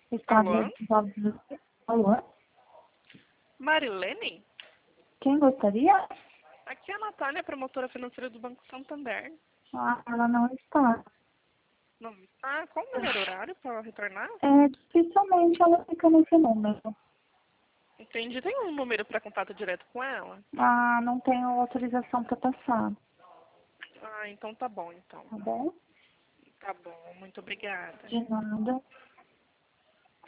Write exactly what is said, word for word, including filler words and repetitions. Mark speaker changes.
Speaker 1: Estado
Speaker 2: Alô?
Speaker 1: de... Alô?
Speaker 2: Marilene?
Speaker 1: Quem gostaria?
Speaker 2: Aqui é a Natália, promotora financeira do Banco Santander.
Speaker 1: Ah, ela não está.
Speaker 2: Não. Ah, qual o melhor horário para retornar?
Speaker 1: É, dificilmente ela fica nesse número.
Speaker 2: Entendi. Tem um número para contato direto com ela?
Speaker 1: Ah, não tenho autorização para passar.
Speaker 2: Ah, então tá bom, então.
Speaker 1: Tá bom?
Speaker 2: Tá bom, muito obrigada.
Speaker 1: De nada.